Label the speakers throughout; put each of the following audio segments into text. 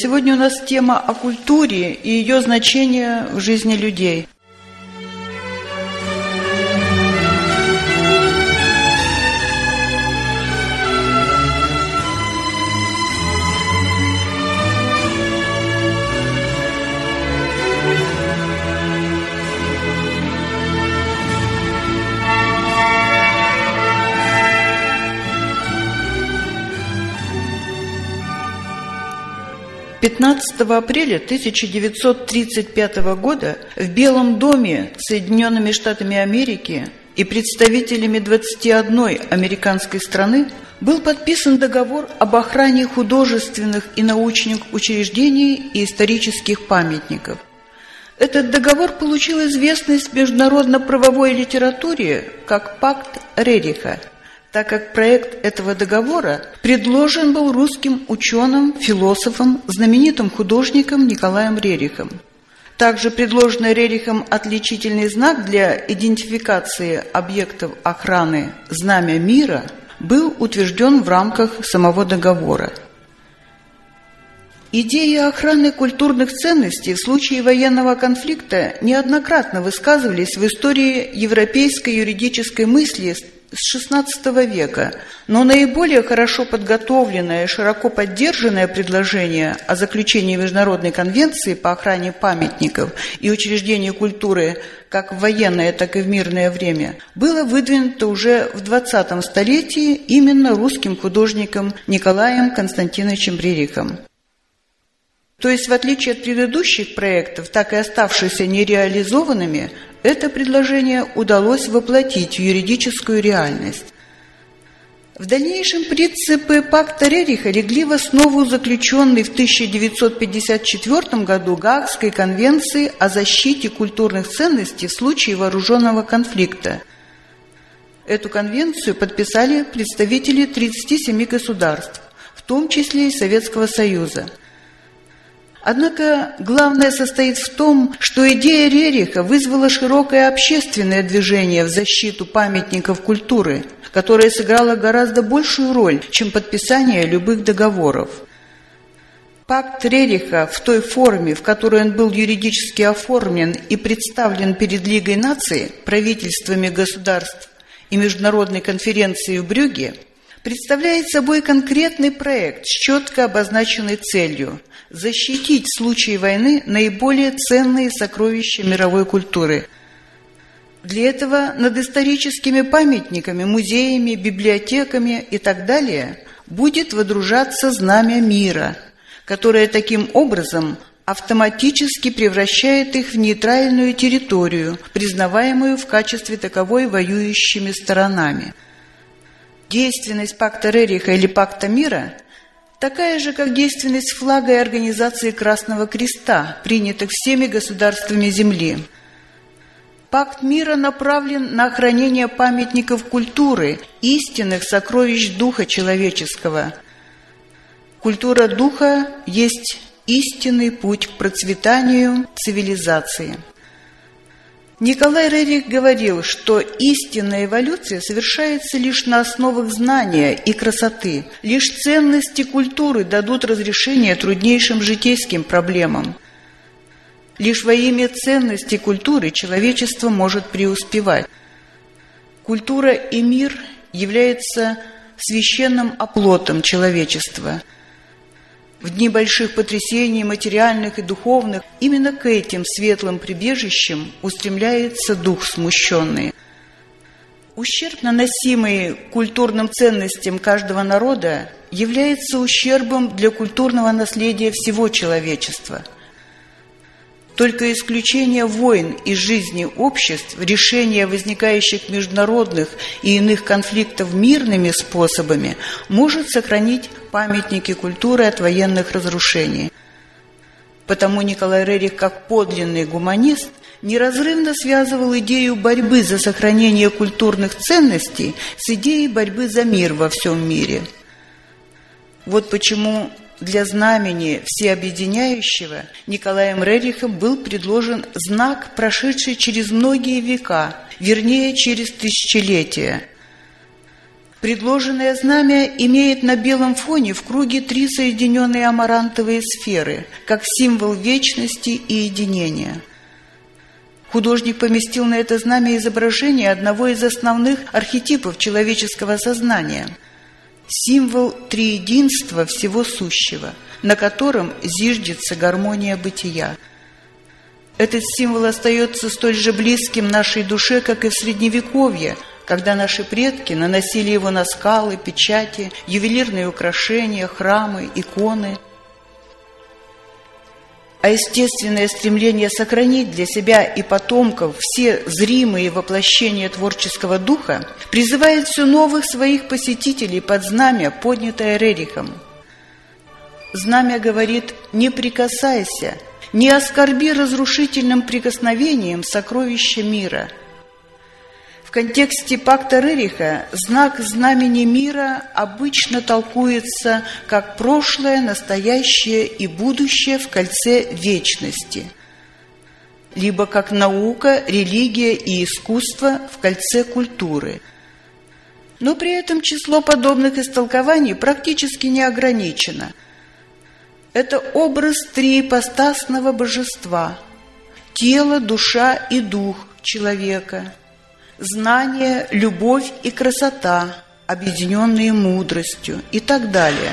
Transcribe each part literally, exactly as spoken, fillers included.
Speaker 1: сегодня у нас тема о культуре и ее значение в жизни людей. пятнадцатого апреля тысяча девятьсот тридцать пятого года в Белом доме Соединенными Штатами Америки и представителями двадцати одной американской страны был подписан договор об охране художественных и научных учреждений и исторических памятников. Этот договор получил известность в международно-правовой литературе как «Пакт Рериха», так как проект этого договора предложен был русским ученым, философом, знаменитым художником Николаем Рерихом. Также предложенный Рерихом отличительный знак для идентификации объектов охраны «Знамя мира» был утвержден в рамках самого договора. Идеи охраны культурных ценностей в случае военного конфликта неоднократно высказывались в истории европейской юридической мысли с шестнадцатого века, но наиболее хорошо подготовленное и широко поддержанное предложение о заключении Международной конвенции по охране памятников и учреждений культуры как в военное, так и в мирное время было выдвинуто уже в двадцатом столетии именно русским художником Николаем Константиновичем Рерихом. То есть, в отличие от предыдущих проектов, так и оставшихся нереализованными, это предложение удалось воплотить в юридическую реальность. В дальнейшем принципы пакта Рериха легли в основу заключенной в тысяча девятьсот пятьдесят четвёртом году Гаагской конвенции о защите культурных ценностей в случае вооруженного конфликта. Эту конвенцию подписали представители тридцати семи государств, в том числе и Советского Союза. Однако главное состоит в том, что идея Рериха вызвала широкое общественное движение в защиту памятников культуры, которое сыграло гораздо большую роль, чем подписание любых договоров. Пакт Рериха в той форме, в которой он был юридически оформлен и представлен перед Лигой наций, правительствами государств и международной конференцией в Брюгге, представляет собой конкретный проект с четко обозначенной целью – защитить в случае войны наиболее ценные сокровища мировой культуры. Для этого над историческими памятниками, музеями, библиотеками и так далее будет водружаться знамя мира, которое таким образом автоматически превращает их в нейтральную территорию, признаваемую в качестве таковой воюющими сторонами. Действенность пакта Рериха или пакта мира такая же, как действенность флага и организации Красного Креста, принятых всеми государствами Земли. Пакт мира направлен на охранение памятников культуры, истинных сокровищ духа человеческого. Культура духа есть истинный путь к процветанию цивилизации. Николай Рерих говорил, что истинная эволюция совершается лишь на основах знания и красоты. Лишь ценности культуры дадут разрешение труднейшим житейским проблемам. Лишь во имя ценностей культуры человечество может преуспевать. Культура и мир являются священным оплотом человечества. В дни больших потрясений, материальных и духовных, именно к этим светлым прибежищам устремляется дух смущенный. Ущерб, наносимый культурным ценностям каждого народа, является ущербом для культурного наследия всего человечества. Только исключение войн из жизни обществ, решение возникающих международных и иных конфликтов мирными способами может сохранить памятники культуры от военных разрушений. Потому Николай Рерих, как подлинный гуманист, неразрывно связывал идею борьбы за сохранение культурных ценностей с идеей борьбы за мир во всем мире. Вот почему для знамени всеобъединяющего Николаем Рерихом был предложен знак, прошедший через многие века, вернее, через тысячелетия. Предложенное знамя имеет на белом фоне в круге три соединенные амарантовые сферы, как символ вечности и единения. Художник поместил на это знамя изображение одного из основных архетипов человеческого сознания – символ триединства всего сущего, на котором зиждется гармония бытия. Этот символ остается столь же близким нашей душе, как и в Средневековье, когда наши предки наносили его на скалы, печати, ювелирные украшения, храмы, иконы. А естественное стремление сохранить для себя и потомков все зримые воплощения творческого духа призывает все новых своих посетителей под знамя, поднятое Рерихом. Знамя говорит: «Не прикасайся, не оскорби разрушительным прикосновением сокровища мира». В контексте пакта Рериха знак знамени мира обычно толкуется как прошлое, настоящее и будущее в кольце вечности, либо как наука, религия и искусство в кольце культуры. Но при этом число подобных истолкований практически не ограничено. Это образ триипостасного божества – тело, душа и дух человека – знание, любовь и красота, объединенные мудростью и так далее.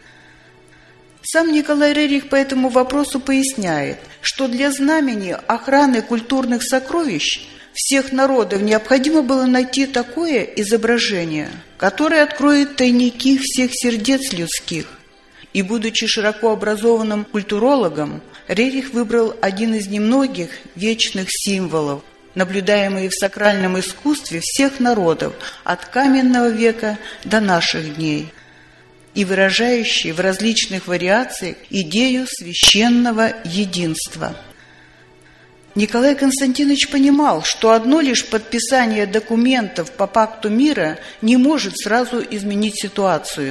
Speaker 1: Сам Николай Рерих по этому вопросу поясняет, что для знамени охраны культурных сокровищ всех народов необходимо было найти такое изображение, которое откроет тайники всех сердец людских. И, будучи широко образованным культурологом, Рерих выбрал один из немногих вечных символов, наблюдаемые в сакральном искусстве всех народов от каменного века до наших дней, и выражающие в различных вариациях идею священного единства. Николай Константинович понимал, что одно лишь подписание документов по пакту мира не может сразу изменить ситуацию.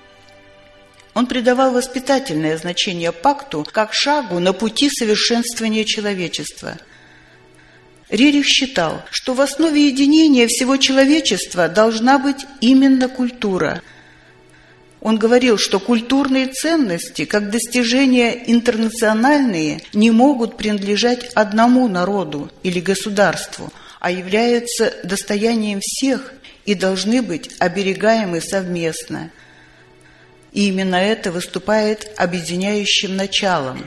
Speaker 1: Он придавал воспитательное значение пакту как шагу на пути совершенствования человечества. Рерих считал, что в основе единения всего человечества должна быть именно культура. Он говорил, что культурные ценности, как достижения интернациональные, не могут принадлежать одному народу или государству, а являются достоянием всех и должны быть оберегаемы совместно. И именно это выступает объединяющим началом.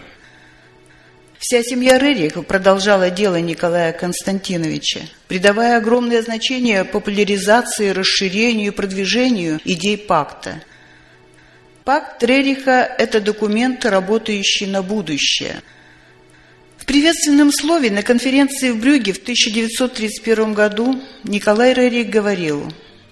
Speaker 1: Вся семья Рерих продолжала дело Николая Константиновича, придавая огромное значение популяризации, расширению и продвижению идей пакта. Пакт Рериха – это документ, работающий на будущее. В приветственном слове на конференции в Брюгге в тысяча девятьсот тридцать первом году Николай Рерих говорил: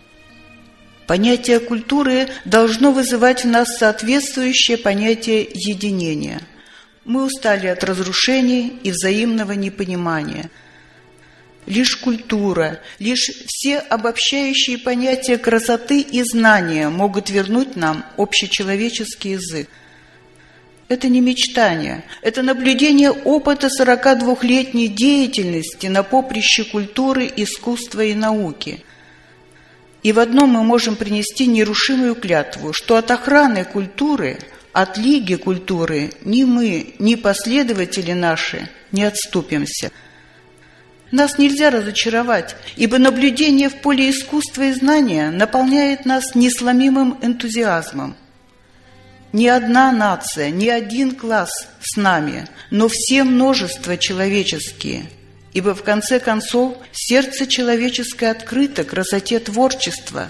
Speaker 1: «Понятие культуры должно вызывать в нас соответствующее понятие единения. Мы устали от разрушений и взаимного непонимания. Лишь культура, лишь все обобщающие понятия красоты и знания могут вернуть нам общечеловеческий язык. Это не мечтание, это наблюдение опыта сорокадвухлетней деятельности на поприще культуры, искусства и науки. И в одном мы можем принести нерушимую клятву, что от охраны культуры, от лиги культуры ни мы, ни последователи наши не отступимся. Нас нельзя разочаровать, ибо наблюдение в поле искусства и знания наполняет нас несломимым энтузиазмом. Ни одна нация, ни один класс с нами, но все множества человеческие, ибо в конце концов сердце человеческое открыто красоте творчества.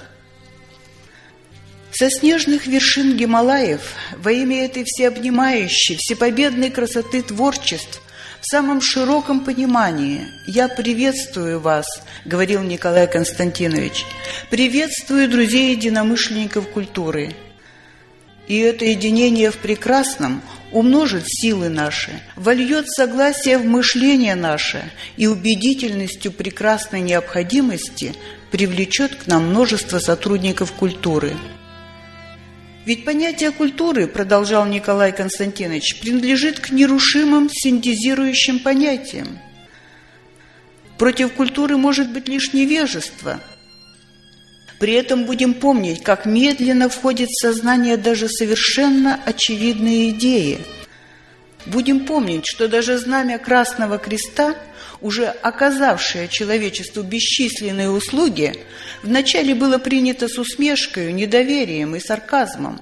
Speaker 1: Со снежных вершин Гималаев во имя этой всеобнимающей, всепобедной красоты творчеств в самом широком понимании я приветствую вас, говорил Николай Константинович, приветствую друзей-единомышленников культуры. И это единение в прекрасном умножит силы наши, вольет согласие в мышление наше и убедительностью прекрасной необходимости привлечет к нам множество сотрудников культуры. Ведь понятие культуры, продолжал Николай Константинович, принадлежит к нерушимым синтезирующим понятиям. Против культуры может быть лишь невежество. При этом будем помнить, как медленно входит в сознание даже совершенно очевидные идеи. Будем помнить, что даже знамя Красного Креста, уже оказавшее человечеству бесчисленные услуги, вначале было принято с усмешкой, недоверием и сарказмом.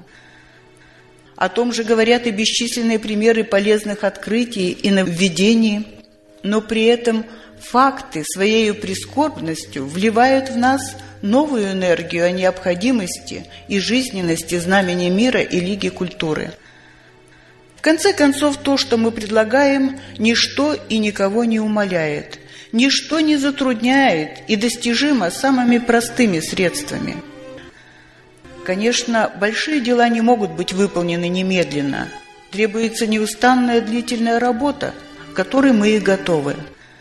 Speaker 1: О том же говорят и бесчисленные примеры полезных открытий и нововведений, но при этом факты своей прискорбностью вливают в нас новую энергию о необходимости и жизненности знамени мира и Лиги культуры. В конце концов, то, что мы предлагаем, ничто и никого не умаляет, ничто не затрудняет и достижимо самыми простыми средствами. Конечно, большие дела не могут быть выполнены немедленно. Требуется неустанная длительная работа, к которой мы и готовы.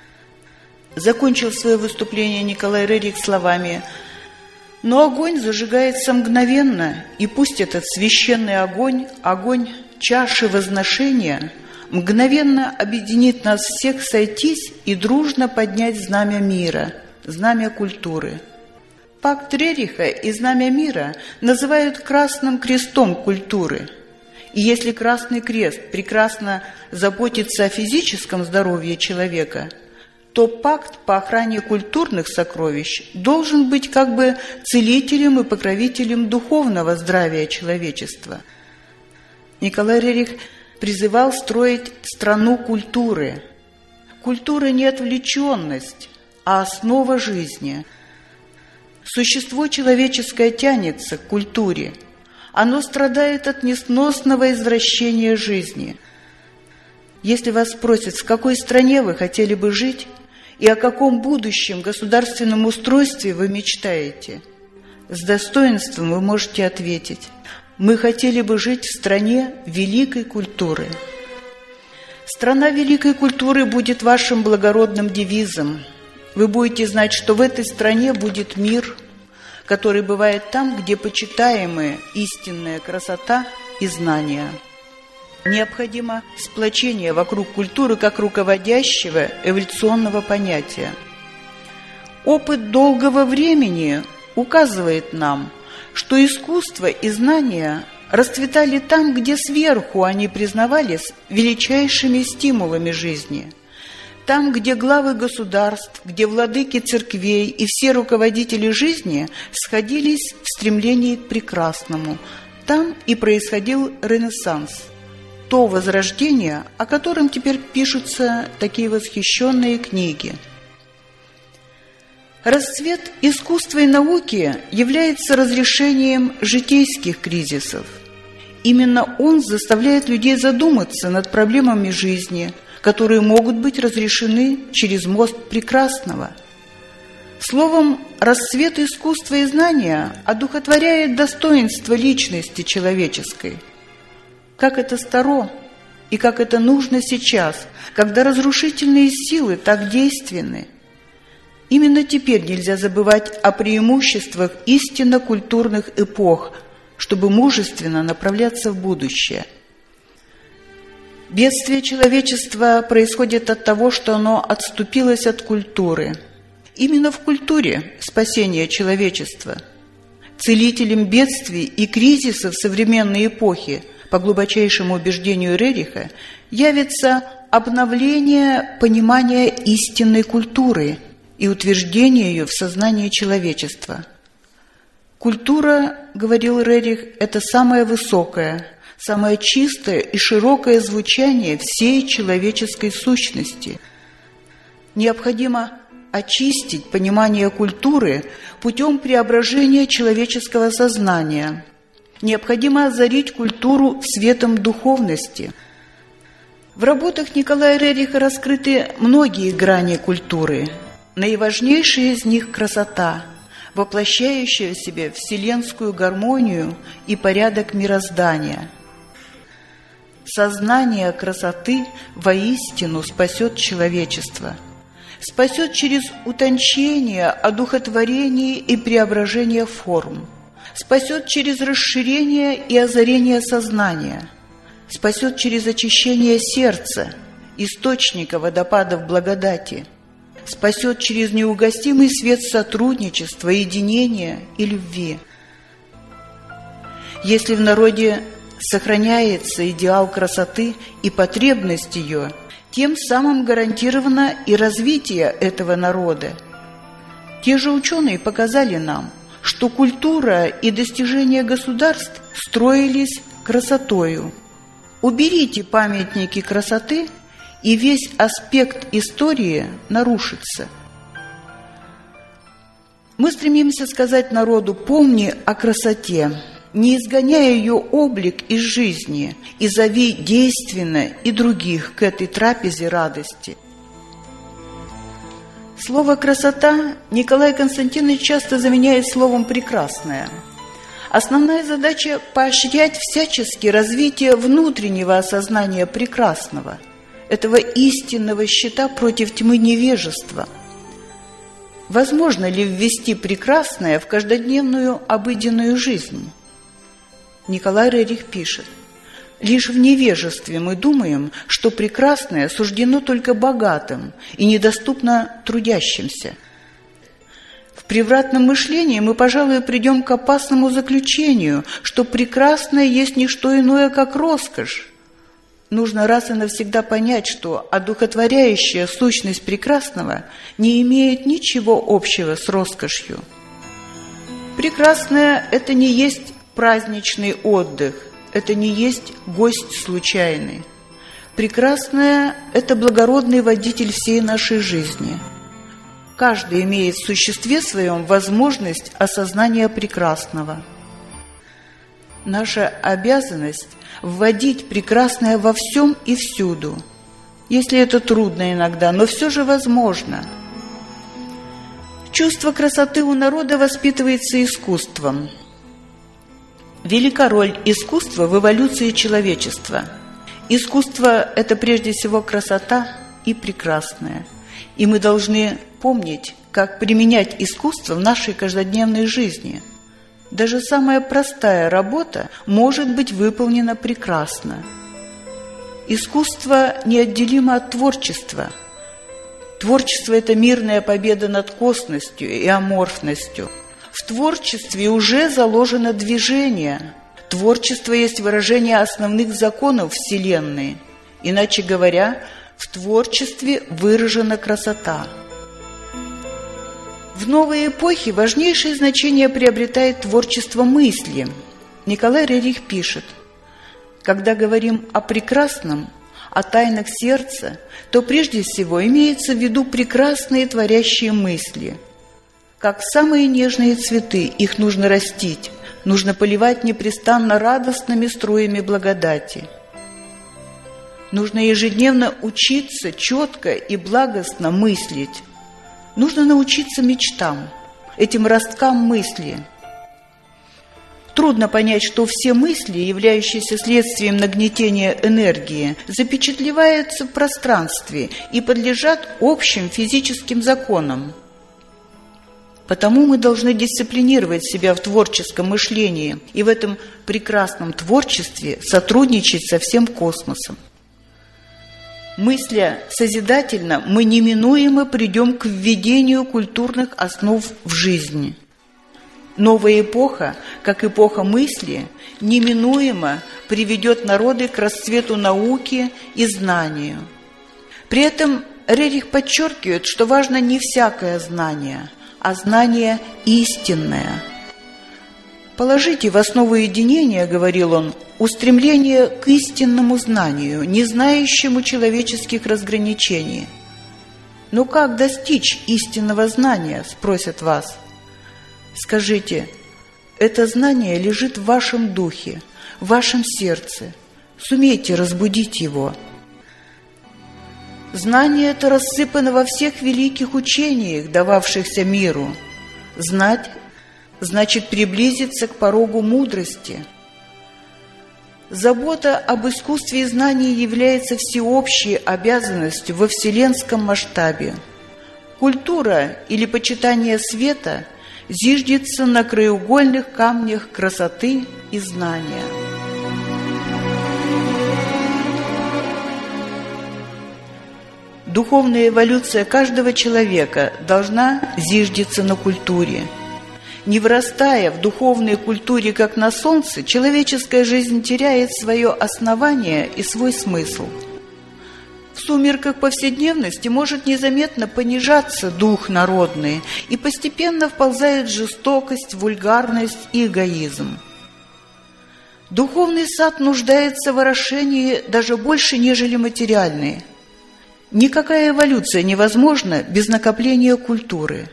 Speaker 1: Закончил свое выступление Николай Рерих словами: «Но огонь зажигается мгновенно, и пусть этот священный огонь, огонь чаши возношения, мгновенно объединит нас всех сойтись и дружно поднять знамя мира, знамя культуры». Пакт Рериха и знамя мира называют Красным Крестом культуры. И если Красный Крест прекрасно заботится о физическом здоровье человека, то пакт по охране культурных сокровищ должен быть как бы целителем и покровителем духовного здравия человечества. Николай Рерих призывал строить страну культуры. Культура не отвлеченность, а основа жизни. Существо человеческое тянется к культуре. Оно страдает от несносного извращения жизни. Если вас спросят, в какой стране вы хотели бы жить и о каком будущем государственном устройстве вы мечтаете, с достоинством вы можете ответить: мы хотели бы жить в стране великой культуры. Страна великой культуры будет вашим благородным девизом. Вы будете знать, что в этой стране будет мир, который бывает там, где почитаемая истинная красота и знания. Необходимо сплочение вокруг культуры как руководящего эволюционного понятия. Опыт долгого времени указывает нам, что искусство и знания расцветали там, где сверху они признавались величайшими стимулами жизни. Там, где главы государств, где владыки церквей и все руководители жизни сходились в стремлении к прекрасному, там и происходил Ренессанс, то возрождение, о котором теперь пишутся такие восхищенные книги. Расцвет искусства и науки является разрешением житейских кризисов. Именно он заставляет людей задуматься над проблемами жизни, которые могут быть разрешены через мост прекрасного. Словом, расцвет искусства и знания одухотворяет достоинство личности человеческой. Как это старо и как это нужно сейчас, когда разрушительные силы так действенны. Именно теперь нельзя забывать о преимуществах истинно культурных эпох, чтобы мужественно направляться в будущее. Бедствие человечества происходит от того, что оно отступилось от культуры. Именно в культуре спасение человечества. Целителем бедствий и кризисов современной эпохи, по глубочайшему убеждению Рериха, явится обновление понимания истинной культуры и утверждение ее в сознании человечества. Культура, говорил Рерих, это самое высокое, самое чистое и широкое звучание всей человеческой сущности. Необходимо очистить понимание культуры путем преображения человеческого сознания. Необходимо озарить культуру светом духовности. В работах Николая Рериха раскрыты многие грани культуры. Наиважнейшая из них – красота, воплощающая в себе вселенскую гармонию и порядок мироздания. Сознание красоты воистину спасет человечество. Спасет через утончение, одухотворение и преображение форм. Спасет через расширение и озарение сознания. Спасет через очищение сердца, источника водопадов благодати. спасет через неугасимый свет сотрудничества, единения и любви. Если в народе сохраняется идеал красоты и потребность ее, тем самым гарантировано и развитие этого народа. Те же ученые показали нам, что культура и достижения государств строились красотою. Уберите памятники красоты, и весь аспект истории нарушится. Мы стремимся сказать народу: помни о красоте, не изгоняя ее облик из жизни, и зови действенно и других к этой трапезе радости. Слово «красота» Николай Константинович часто заменяет словом «прекрасное». Основная задача – поощрять всячески развитие внутреннего осознания прекрасного, этого истинного щита против тьмы невежества. Возможно ли ввести прекрасное в каждодневную обыденную жизнь? Николай Рерих пишет: «Лишь в невежестве мы думаем, что прекрасное суждено только богатым и недоступно трудящимся. В превратном мышлении мы, пожалуй, придем к опасному заключению, что прекрасное есть не что иное, как роскошь. Нужно раз и навсегда понять, что одухотворяющая сущность прекрасного не имеет ничего общего с роскошью. Прекрасное – это не есть праздничный отдых, это не есть гость случайный. Прекрасное – это благородный водитель всей нашей жизни. Каждый имеет в существе своем возможность осознания прекрасного. Наша обязанность – вводить прекрасное во всем и всюду. Если это трудно иногда, но все же возможно. Чувство красоты у народа воспитывается искусством. Велика роль искусства в эволюции человечества. Искусство – это прежде всего красота и прекрасное. И мы должны помнить, как применять искусство в нашей каждодневной жизни. Даже самая простая работа может быть выполнена прекрасно. Искусство неотделимо от творчества. Творчество – это мирная победа над косностью и аморфностью. В творчестве уже заложено движение. Творчество есть выражение основных законов Вселенной. Иначе говоря, в творчестве выражена красота. В новой эпохе важнейшее значение приобретает творчество мысли. Николай Рерих пишет: «Когда говорим о прекрасном, о тайнах сердца, то прежде всего имеется в виду прекрасные творящие мысли. Как самые нежные цветы, их нужно растить, нужно поливать непрестанно радостными струями благодати. Нужно ежедневно учиться четко и благостно мыслить. Нужно научиться мечтам, этим росткам мысли. Трудно понять, что все мысли, являющиеся следствием нагнетения энергии, запечатлеваются в пространстве и подлежат общим физическим законам. Потому мы должны дисциплинировать себя в творческом мышлении и в этом прекрасном творчестве сотрудничать со всем космосом. Мысля созидательно, мы неминуемо придем к введению культурных основ в жизнь. Новая эпоха, как эпоха мысли, неминуемо приведет народы к расцвету науки и знанию. При этом Рерих подчеркивает, что важно не всякое знание, а знание истинное. «Положите в основу единения, — говорил он, — устремление к истинному знанию, не знающему человеческих разграничений». «Но как достичь истинного знания?» — спросят вас. Скажите: это знание лежит в вашем духе, в вашем сердце. Сумейте разбудить его. Знание это рассыпано во всех великих учениях, дававшихся миру. Знать значит приблизиться к порогу мудрости. Забота об искусстве и знании является всеобщей обязанностью во вселенском масштабе. Культура или почитание света зиждется на краеугольных камнях красоты и знания. Духовная эволюция каждого человека должна зиждиться на культуре. Не вырастая в духовной культуре, как на солнце, человеческая жизнь теряет свое основание и свой смысл. В сумерках повседневности может незаметно понижаться дух народный, и постепенно вползает жестокость, вульгарность и эгоизм. Духовный сад нуждается в орошении даже больше, нежели материальный. Никакая эволюция невозможна без накопления культуры.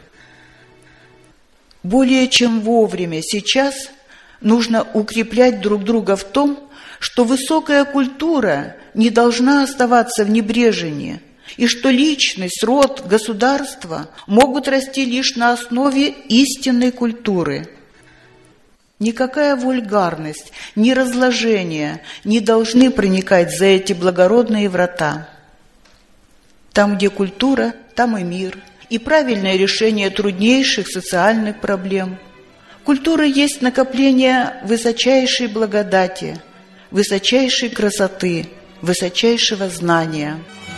Speaker 1: Более чем вовремя сейчас нужно укреплять друг друга в том, что высокая культура не должна оставаться в небрежении, и что личность, род, государство могут расти лишь на основе истинной культуры. Никакая вульгарность, ни разложение не должны проникать за эти благородные врата. Там, где культура, там и мир, и правильное решение труднейших социальных проблем. Культура есть накопление высочайшей благодати, высочайшей красоты, высочайшего знания.